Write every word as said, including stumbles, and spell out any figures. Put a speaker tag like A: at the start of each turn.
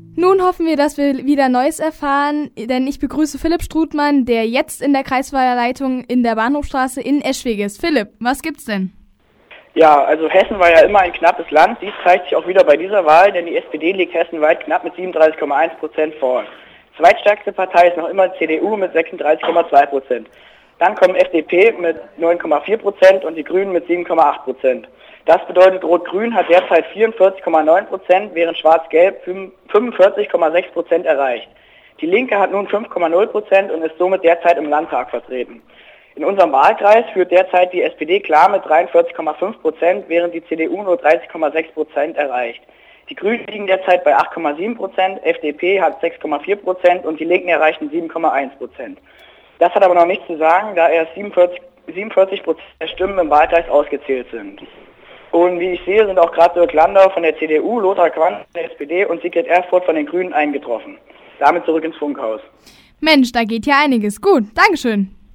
A: Nun hoffen wir, dass wir wieder Neues erfahren, denn ich begrüße Philipp Strutmann, der jetzt in der Kreiswahlleitung in der Bahnhofstraße in Eschwege ist. Philipp, was gibt's denn?
B: Ja, also Hessen war ja immer ein knappes Land. Dies zeigt sich auch wieder bei dieser Wahl, denn die S P D liegt hessenweit knapp mit siebenunddreißig Komma eins Prozent vor. Zweitstärkste Partei ist noch immer die C D U mit sechsunddreißig Komma zwei Prozent. Dann kommen F D P mit neun Komma vier Prozent und die Grünen mit sieben Komma acht Prozent. Das bedeutet, Rot-Grün hat derzeit vierundvierzig Komma neun Prozent, während Schwarz-Gelb fünfundvierzig Komma sechs Prozent erreicht. Die Linke hat nun fünf Komma null Prozent und ist somit derzeit im Landtag vertreten. In unserem Wahlkreis führt derzeit die S P D klar mit dreiundvierzig Komma fünf Prozent, während die C D U nur dreißig Komma sechs Prozent erreicht. Die Grünen liegen derzeit bei acht Komma sieben Prozent, F D P hat sechs Komma vier Prozent und die Linken erreichen sieben Komma eins Prozent. Das hat aber noch nichts zu sagen, da erst siebenundvierzig Prozent der Stimmen im Wahlkreis ausgezählt sind. Und wie ich sehe, sind auch gerade Dirk Landau von der C D U, Lothar Quandt von der S P D und Sigrid Erfurth von den Grünen eingetroffen. Damit zurück ins Funkhaus.
A: Mensch, da geht ja einiges. Gut, Dankeschön.